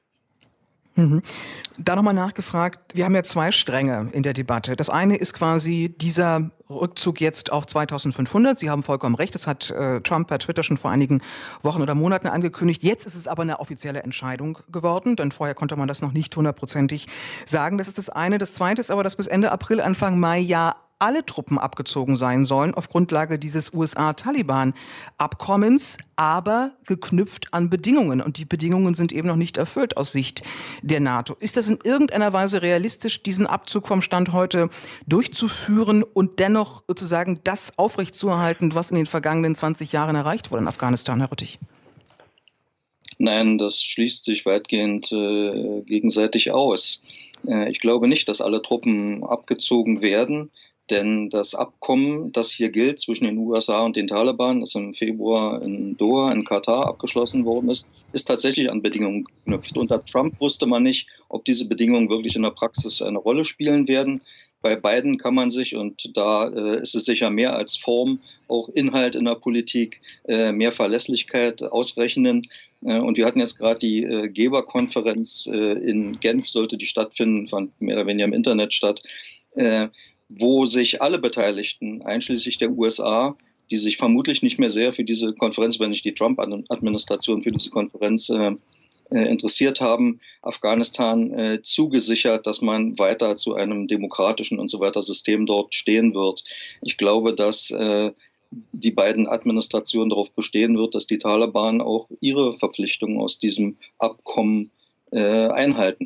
Da nochmal nachgefragt, wir haben ja zwei Stränge in der Debatte. Das eine ist quasi dieser Rückzug jetzt auf 2500. Sie haben vollkommen recht, das hat Trump per Twitter schon vor einigen Wochen oder Monaten angekündigt. Jetzt ist es aber eine offizielle Entscheidung geworden, denn vorher konnte man das noch nicht hundertprozentig sagen. Das ist das eine. Das zweite ist aber, dass bis Ende April, Anfang Mai ja alle Truppen abgezogen sein sollen auf Grundlage dieses USA-Taliban-Abkommens, aber geknüpft an Bedingungen. Und die Bedingungen sind eben noch nicht erfüllt aus Sicht der NATO. Ist das in irgendeiner Weise realistisch, diesen Abzug vom Stand heute durchzuführen und dennoch sozusagen das aufrechtzuerhalten, was in den vergangenen 20 Jahren erreicht wurde in Afghanistan, Herr Rüttig? Nein, das schließt sich weitgehend gegenseitig aus. Ich glaube nicht, dass alle Truppen abgezogen werden. Denn das Abkommen, das hier gilt zwischen den USA und den Taliban, das im Februar in Doha, in Katar abgeschlossen worden ist, ist tatsächlich an Bedingungen geknüpft. Unter Trump wusste man nicht, ob diese Bedingungen wirklich in der Praxis eine Rolle spielen werden. Bei beiden kann man sich, und da ist es sicher mehr als Form, auch Inhalt in der Politik, mehr Verlässlichkeit ausrechnen. Und wir hatten jetzt gerade die Geberkonferenz in Genf, sollte die stattfinden, fand mehr oder weniger im Internet statt, wo sich alle Beteiligten, einschließlich der USA, die sich vermutlich nicht mehr sehr für diese Konferenz, wenn nicht die Trump-Administration für diese Konferenz interessiert haben, Afghanistan zugesichert, dass man weiter zu einem demokratischen und so weiter System dort stehen wird. Ich glaube, dass die beiden Administrationen darauf bestehen wird, dass die Taliban auch ihre Verpflichtungen aus diesem Abkommen einhalten.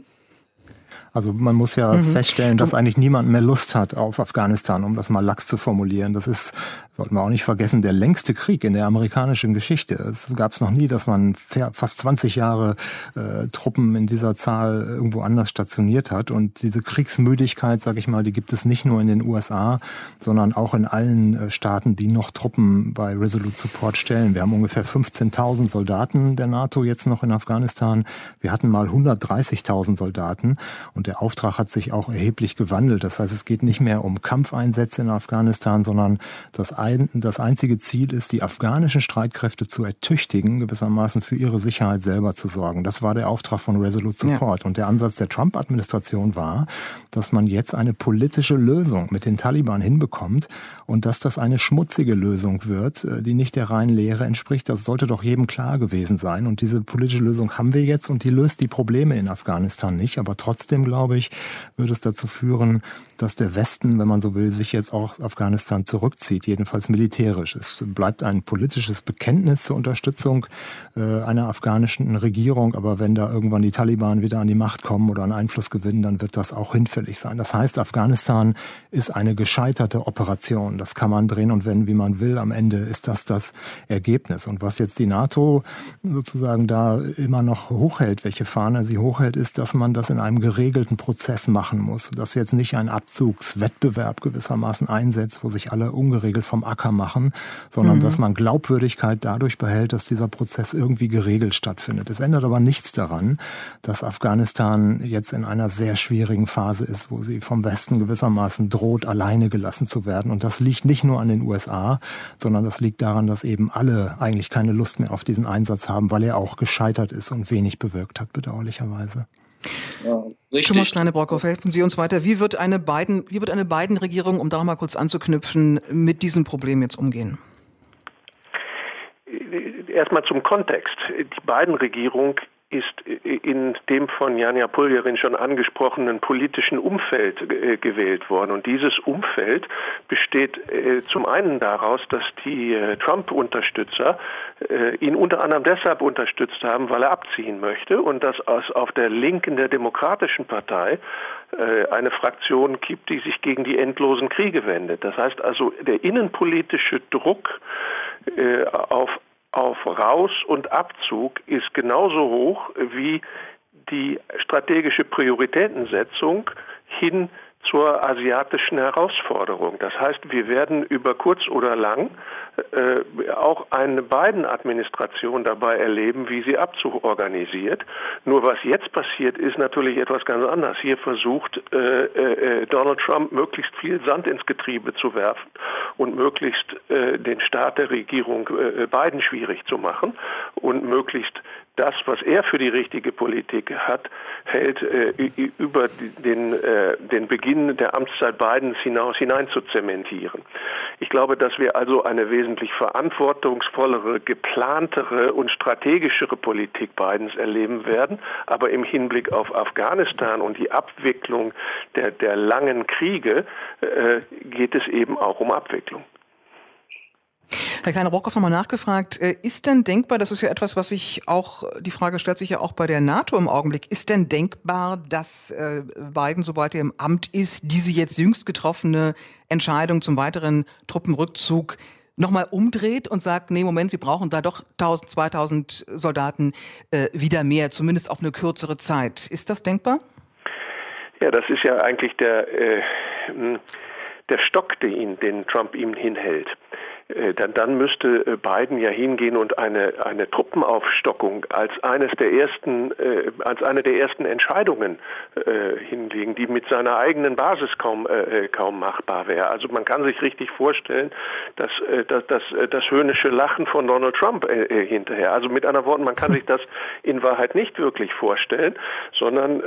Also man muss ja feststellen, dass eigentlich niemand mehr Lust hat auf Afghanistan, um das mal lax zu formulieren. Das ist, sollten wir auch nicht vergessen, der längste Krieg in der amerikanischen Geschichte. Es gab es noch nie, dass man fast 20 Jahre Truppen in dieser Zahl irgendwo anders stationiert hat. Und diese Kriegsmüdigkeit, sage ich mal, die gibt es nicht nur in den USA, sondern auch in allen Staaten, die noch Truppen bei Resolute Support stellen. Wir haben ungefähr 15.000 Soldaten der NATO jetzt noch in Afghanistan. Wir hatten mal 130.000 Soldaten. Und der Auftrag hat sich auch erheblich gewandelt. Das heißt, es geht nicht mehr um Kampfeinsätze in Afghanistan, sondern das einzige Ziel ist, die afghanischen Streitkräfte zu ertüchtigen, gewissermaßen für ihre Sicherheit selber zu sorgen. Das war der Auftrag von Resolute Support. Ja. Und der Ansatz der Trump-Administration war, dass man jetzt eine politische Lösung mit den Taliban hinbekommt und dass das eine schmutzige Lösung wird, die nicht der reinen Lehre entspricht. Das sollte doch jedem klar gewesen sein. Und diese politische Lösung haben wir jetzt und die löst die Probleme in Afghanistan nicht. Aber trotzdem, glaube ich, würde es dazu führen, dass der Westen, wenn man so will, sich jetzt auch Afghanistan zurückzieht, jedenfalls militärisch. Es bleibt ein politisches Bekenntnis zur Unterstützung einer afghanischen Regierung, aber wenn da irgendwann die Taliban wieder an die Macht kommen oder an Einfluss gewinnen, dann wird das auch hinfällig sein. Das heißt, Afghanistan ist eine gescheiterte Operation. Das kann man drehen und wenden, wie man will. Am Ende ist das das Ergebnis. Und was jetzt die NATO sozusagen da immer noch hochhält, welche Fahne sie hochhält, ist, dass man das in einem geregelten Prozess machen muss. Dass jetzt nicht ein Abzugswettbewerb gewissermaßen einsetzt, wo sich alle ungeregelt vom Acker machen, sondern dass man Glaubwürdigkeit dadurch behält, dass dieser Prozess irgendwie geregelt stattfindet. Es ändert aber nichts daran, dass Afghanistan jetzt in einer sehr schwierigen Phase ist, wo sie vom Westen gewissermaßen droht, alleine gelassen zu werden. Und das liegt nicht nur an den USA, sondern das liegt daran, dass eben alle eigentlich keine Lust mehr auf diesen Einsatz haben, weil er auch gescheitert ist und wenig bewirkt hat, bedauerlicherweise. Ja, richtig. Thomas Kleine-Brockhoff, helfen Sie uns weiter. Wie wird eine Biden-Regierung, um da noch mal kurz anzuknüpfen, mit diesem Problem jetzt umgehen? Erstmal zum Kontext. Die Biden-Regierung ist in dem von Janja Puljarin schon angesprochenen politischen Umfeld gewählt worden. Und dieses Umfeld besteht zum einen daraus, dass die Trump-Unterstützer ihn unter anderem deshalb unterstützt haben, weil er abziehen möchte, und dass es auf der Linken der Demokratischen Partei eine Fraktion gibt, die sich gegen die endlosen Kriege wendet. Das heißt also, der innenpolitische Druck auf Raus- und Abzug ist genauso hoch wie die strategische Prioritätensetzung hin zur asiatischen Herausforderung. Das heißt, wir werden über kurz oder lang auch eine Biden-Administration dabei erleben, wie sie Abzug organisiert. Nur was jetzt passiert, ist natürlich etwas ganz anderes. Hier versucht Donald Trump möglichst viel Sand ins Getriebe zu werfen und möglichst den Start der Regierung Biden schwierig zu machen und möglichst das, was er für die richtige Politik hält, über den Beginn der Amtszeit Bidens hinein zu zementieren. Ich glaube, dass wir also eine wesentlich verantwortungsvollere, geplantere und strategischere Politik Bidens erleben werden. Aber im Hinblick auf Afghanistan und die Abwicklung der langen Kriege geht es eben auch um Abwicklung. Herr Kleine-Brockhoff, nochmal nachgefragt, ist denn denkbar, das ist ja etwas, was sich auch, die Frage stellt sich ja auch bei der NATO im Augenblick, ist denn denkbar, dass Biden, sobald er im Amt ist, diese jetzt jüngst getroffene Entscheidung zum weiteren Truppenrückzug nochmal umdreht und sagt, nee, Moment, wir brauchen da doch 1000, 2000 Soldaten wieder mehr, zumindest auf eine kürzere Zeit. Ist das denkbar? Ja, das ist ja eigentlich der Stock, den Trump ihm hinhält. Dann müsste Biden ja hingehen und eine Truppenaufstockung als eine der ersten Entscheidungen hinlegen, die mit seiner eigenen Basis kaum machbar wäre. Also man kann sich richtig vorstellen, dass das höhnische Lachen von Donald Trump hinterher. Also mit anderen Worten, man kann sich das in Wahrheit nicht wirklich vorstellen, sondern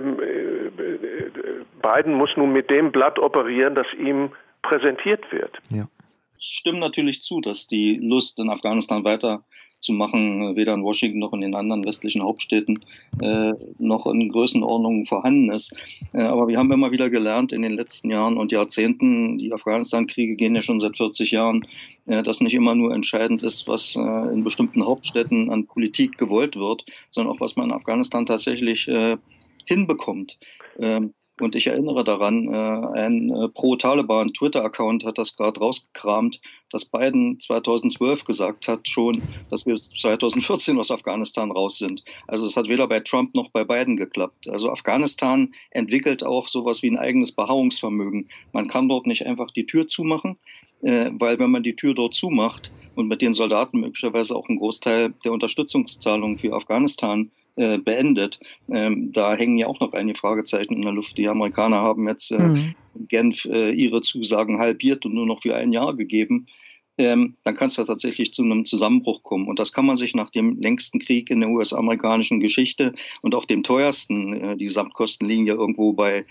Biden muss nun mit dem Blatt operieren, das ihm präsentiert wird. Ja. Ich stimme natürlich zu, dass die Lust, in Afghanistan weiterzumachen, weder in Washington noch in den anderen westlichen Hauptstädten noch in Größenordnungen vorhanden ist. Aber wir haben immer wieder gelernt in den letzten Jahren und Jahrzehnten, die Afghanistan-Kriege gehen ja schon seit 40 Jahren, dass nicht immer nur entscheidend ist, was in bestimmten Hauptstädten an Politik gewollt wird, sondern auch, was man in Afghanistan tatsächlich hinbekommt. Und ich erinnere daran, ein Pro-Taliban-Twitter-Account hat das gerade rausgekramt, dass Biden 2012 gesagt hat schon, dass wir 2014 aus Afghanistan raus sind. Also es hat weder bei Trump noch bei Biden geklappt. Also Afghanistan entwickelt auch sowas wie ein eigenes Beharrungsvermögen. Man kann dort nicht einfach die Tür zumachen, weil wenn man die Tür dort zumacht und mit den Soldaten möglicherweise auch einen Großteil der Unterstützungszahlungen für Afghanistan beendet. Da hängen ja auch noch einige Fragezeichen in der Luft. Die Amerikaner haben jetzt in Genf ihre Zusagen halbiert und nur noch für ein Jahr gegeben. Dann kann es da tatsächlich zu einem Zusammenbruch kommen. Und das kann man sich nach dem längsten Krieg in der US-amerikanischen Geschichte und auch dem teuersten, die Gesamtkosten liegen ja irgendwo bei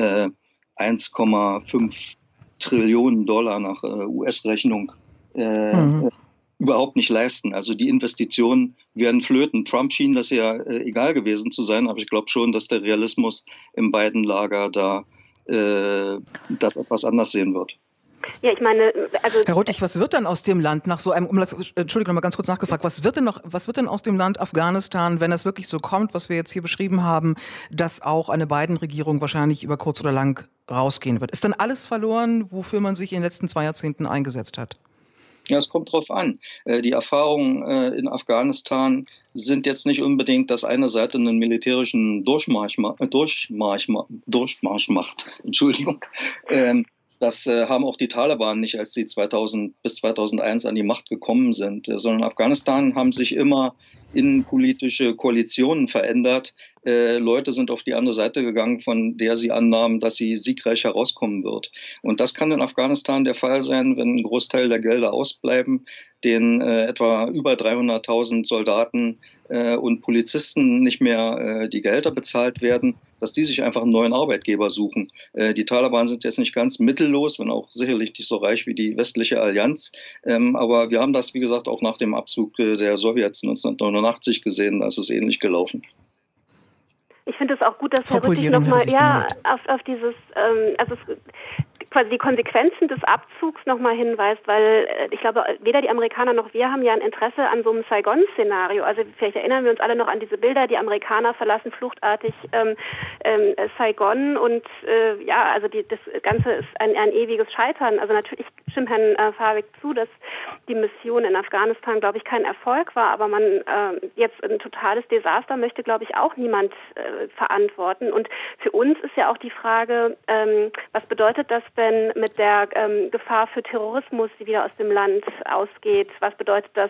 1,5 Trillionen Dollar nach US-Rechnung, überhaupt nicht leisten. Also die Investitionen werden flöten. Trump schien das ja egal gewesen zu sein, aber ich glaube schon, dass der Realismus im beiden Lager da das etwas anders sehen wird. Ja, ich meine, also Herr Ruttig, was wird dann aus dem Land nach so einem, Entschuldigung, noch mal ganz kurz nachgefragt, was wird denn aus dem Land Afghanistan, wenn es wirklich so kommt, was wir jetzt hier beschrieben haben, dass auch eine Biden-Regierung wahrscheinlich über kurz oder lang rausgehen wird? Ist dann alles verloren, wofür man sich in den letzten 2 Jahrzehnten eingesetzt hat? Ja, es kommt drauf an. Die Erfahrungen in Afghanistan sind jetzt nicht unbedingt, dass eine Seite einen militärischen Durchmarsch macht. Entschuldigung. Das haben auch die Taliban nicht, als sie 2000 bis 2001 an die Macht gekommen sind, sondern in Afghanistan haben sich immer innenpolitische Koalitionen verändert. Leute sind auf die andere Seite gegangen, von der sie annahmen, dass sie siegreich herauskommen wird. Und das kann in Afghanistan der Fall sein, wenn ein Großteil der Gelder ausbleiben, den etwa über 300.000 Soldaten und Polizisten nicht mehr die Gehälter bezahlt werden, dass die sich einfach einen neuen Arbeitgeber suchen. Die Taliban sind jetzt nicht ganz mittellos, wenn auch sicherlich nicht so reich wie die westliche Allianz. Aber wir haben das, wie gesagt, auch nach dem Abzug der Sowjets 1989 1989 gesehen, da ist es ähnlich gelaufen. Ich finde es auch gut, dass Herr Rüttig nochmal auf dieses, quasi die Konsequenzen des Abzugs nochmal hinweist, weil ich glaube, weder die Amerikaner noch wir haben ja ein Interesse an so einem Saigon-Szenario. Also vielleicht erinnern wir uns alle noch an diese Bilder, die Amerikaner verlassen fluchtartig Saigon und also das Ganze ist ein ewiges Scheitern. Also natürlich stimmt Herrn Fawig zu, dass die Mission in Afghanistan, glaube ich, kein Erfolg war, aber man jetzt ein totales Desaster möchte, glaube ich, auch niemand verantworten. Und für uns ist ja auch die Frage, was bedeutet das denn mit der Gefahr für Terrorismus, die wieder aus dem Land ausgeht? Was bedeutet das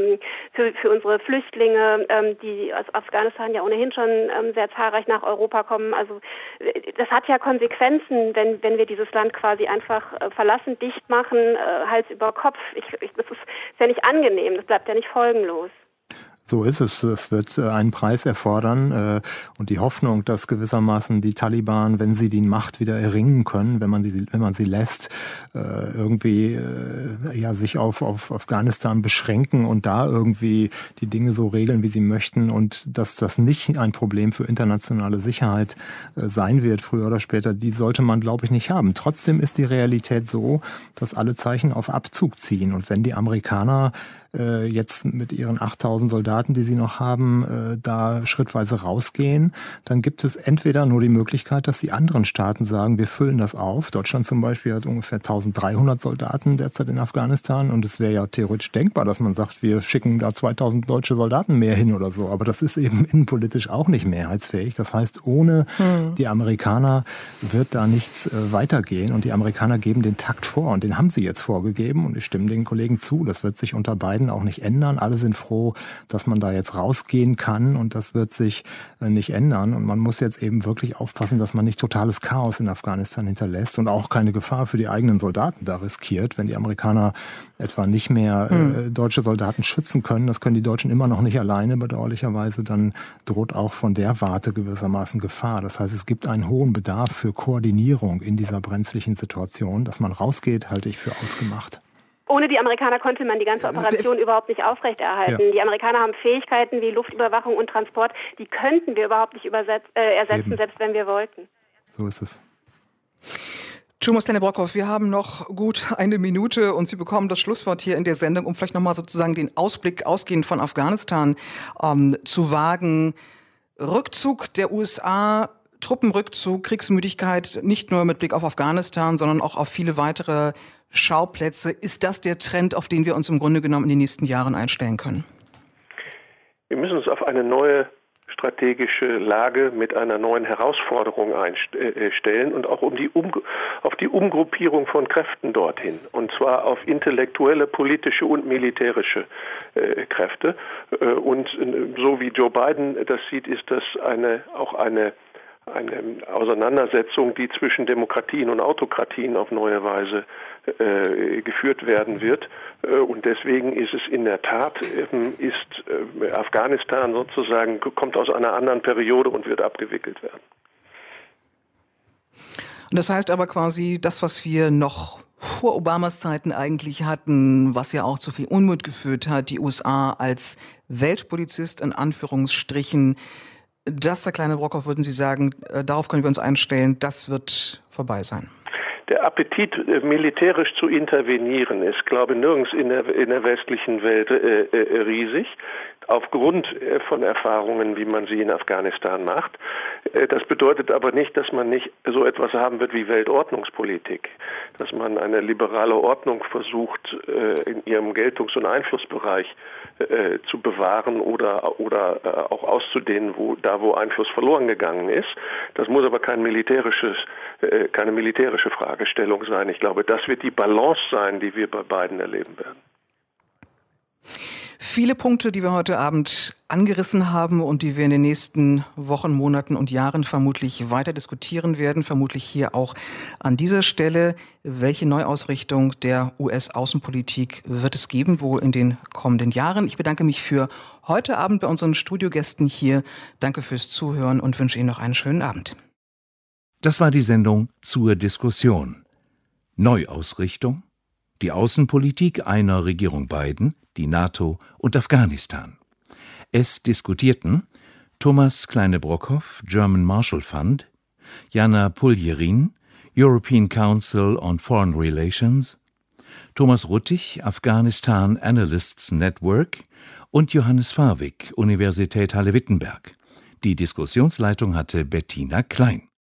für unsere Flüchtlinge, die aus Afghanistan ja ohnehin schon sehr zahlreich nach Europa kommen? Also das hat ja Konsequenzen, wenn wir dieses Land quasi einfach verlassen, dicht machen, Hals über Kopf. Das ist ja nicht angenehm, das bleibt ja nicht folgenlos. So ist es. Es wird einen Preis erfordern und die Hoffnung, dass gewissermaßen die Taliban, wenn sie die Macht wieder erringen können, wenn man sie lässt, irgendwie sich auf Afghanistan beschränken und da irgendwie die Dinge so regeln, wie sie möchten, und dass das nicht ein Problem für internationale Sicherheit sein wird, früher oder später, die sollte man, glaube ich, nicht haben. Trotzdem ist die Realität so, dass alle Zeichen auf Abzug ziehen, und wenn die Amerikaner jetzt mit ihren 8.000 Soldaten, die sie noch haben, da schrittweise rausgehen, dann gibt es entweder nur die Möglichkeit, dass die anderen Staaten sagen, wir füllen das auf. Deutschland zum Beispiel hat ungefähr 1.300 Soldaten derzeit in Afghanistan, und es wäre ja theoretisch denkbar, dass man sagt, wir schicken da 2.000 deutsche Soldaten mehr hin oder so. Aber das ist eben innenpolitisch auch nicht mehrheitsfähig. Das heißt, ohne die Amerikaner wird da nichts weitergehen, und die Amerikaner geben den Takt vor, und den haben sie jetzt vorgegeben, und ich stimme den Kollegen zu, das wird sich unter beiden auch nicht ändern. Alle sind froh, dass man da jetzt rausgehen kann, und das wird sich nicht ändern. Und man muss jetzt eben wirklich aufpassen, dass man nicht totales Chaos in Afghanistan hinterlässt und auch keine Gefahr für die eigenen Soldaten da riskiert. Wenn die Amerikaner etwa nicht mehr deutsche Soldaten schützen können, das können die Deutschen immer noch nicht alleine, bedauerlicherweise, dann droht auch von der Warte gewissermaßen Gefahr. Das heißt, es gibt einen hohen Bedarf für Koordinierung in dieser brenzlichen Situation. Dass man rausgeht, halte ich für ausgemacht. Ohne die Amerikaner konnte man die ganze Operation überhaupt nicht aufrechterhalten. Ja. Die Amerikaner haben Fähigkeiten wie Luftüberwachung und Transport, die könnten wir überhaupt nicht ersetzen, selbst wenn wir wollten. So ist es. Thomas Kleine-Brockhoff, wir haben noch gut eine Minute und Sie bekommen das Schlusswort hier in der Sendung, um vielleicht nochmal sozusagen den Ausblick ausgehend von Afghanistan zu wagen. Rückzug der USA, Truppenrückzug, Kriegsmüdigkeit, nicht nur mit Blick auf Afghanistan, sondern auch auf viele weitere Schauplätze. Ist das der Trend, auf den wir uns im Grunde genommen in den nächsten Jahren einstellen können? Wir müssen uns auf eine neue strategische Lage mit einer neuen Herausforderung einstellen und auch auf die Umgruppierung von Kräften dorthin. Und zwar auf intellektuelle, politische und militärische Kräfte. Und so wie Joe Biden das sieht, ist das auch eine Auseinandersetzung, die zwischen Demokratien und Autokratien auf neue Weise geführt werden wird. Und deswegen ist es in der Tat, Afghanistan sozusagen, kommt aus einer anderen Periode und wird abgewickelt werden. Und das heißt aber quasi, das, was wir noch vor Obamas Zeiten eigentlich hatten, was ja auch zu viel Unmut geführt hat, die USA als Weltpolizist in Anführungsstrichen, das, Herr Kleine-Brockhoff, würden Sie sagen, darauf können wir uns einstellen, das wird vorbei sein? Der Appetit, militärisch zu intervenieren, ist, glaube ich, nirgends in der westlichen Welt riesig, aufgrund von Erfahrungen, wie man sie in Afghanistan macht. Das bedeutet aber nicht, dass man nicht so etwas haben wird wie Weltordnungspolitik, dass man eine liberale Ordnung versucht, in ihrem Geltungs- und Einflussbereich zu bewahren oder auch auszudehnen, wo Einfluss verloren gegangen ist. Das muss aber keine militärische Fragestellung sein. Ich glaube, das wird die Balance sein, die wir bei beiden erleben werden. Viele Punkte, die wir heute Abend angerissen haben und die wir in den nächsten Wochen, Monaten und Jahren vermutlich weiter diskutieren werden, vermutlich hier auch an dieser Stelle. Welche Neuausrichtung der US-Außenpolitik wird es geben, wohl in den kommenden Jahren? Ich bedanke mich für heute Abend bei unseren Studiogästen hier. Danke fürs Zuhören und wünsche Ihnen noch einen schönen Abend. Das war die Sendung zur Diskussion. Neuausrichtung? Die Außenpolitik einer Regierung Biden, die NATO und Afghanistan. Es diskutierten Thomas Kleine-Brockhoff, German Marshall Fund, Jana Puljerin, European Council on Foreign Relations, Thomas Ruttig, Afghanistan Analysts Network und Johannes Farwig, Universität Halle-Wittenberg. Die Diskussionsleitung hatte Bettina Klein.